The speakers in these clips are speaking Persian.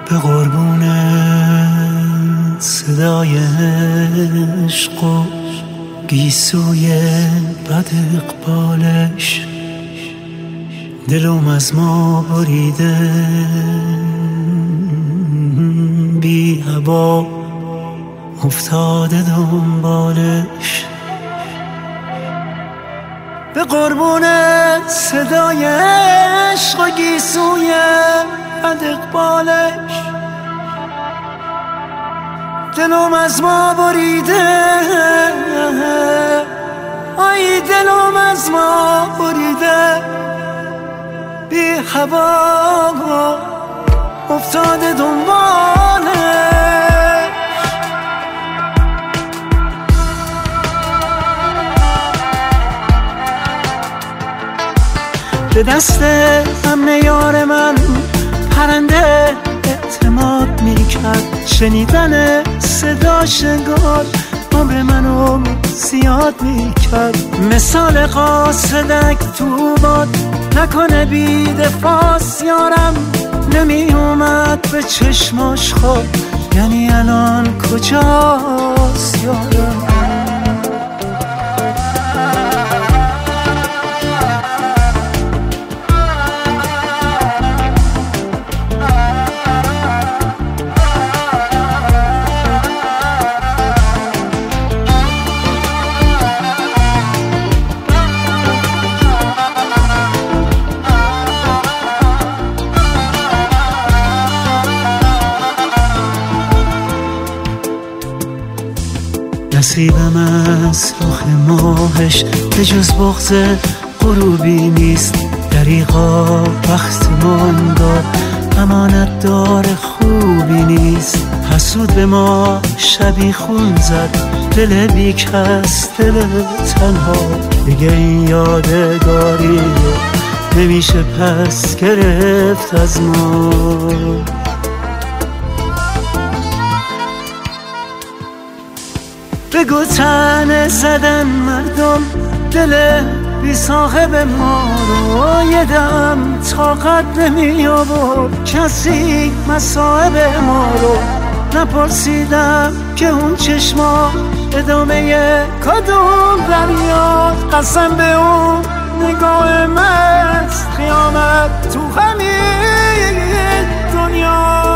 به قربون صدای عشق و گیسوی بد اقبالش دلم از ما بریده بی هوا افتاده دنبالش. به قربون صدای عشق و گیسوی بد اقبالش دلم از ما بریده، آی دلم از ما بریده بی هوا افتاده دنبالش. به دست امن یار من پرنده اعتماد میکرد، شنیدن صداش انگار عمر منو زیاد میکرد. مثال قاصدک تو باد نکنه بی دفاس یارم، نمی اومد به چشماش خواب، یعنی الان کجاست یارم؟ نصیبم از رخ ماهش به جز بغض غروبی نیست، دریغا وقتمان داد امانت دار خوبی نیست. حسود به ما شبی خون زد، دل بی کس دل تنها، دیگه این یادگاری نمیشه پس گرفت از ما. بگو تنه زدن مردم دل بی صاحب ما رو، یه دم طاقت نمی آورد کسی مصاحب ما رو. نپرسیدم که اون چشما ادامه کدوم دریاست، قسم به اون نگاه مست قیامت تو همین دنیا.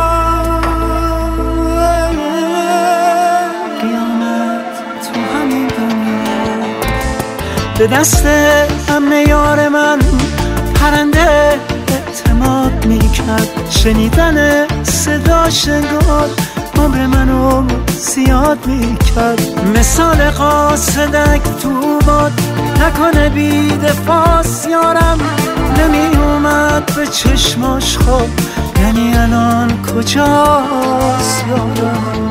به دست امن یار من پرنده اعتماد میکرد، شنیدن صداش انگار عمر منو زیاد میکرد. مثال قاصدک تو باد نکنه بی دفاس یارم، نمی اومد به چشماش خواب، یعنی الان کجاست یارم؟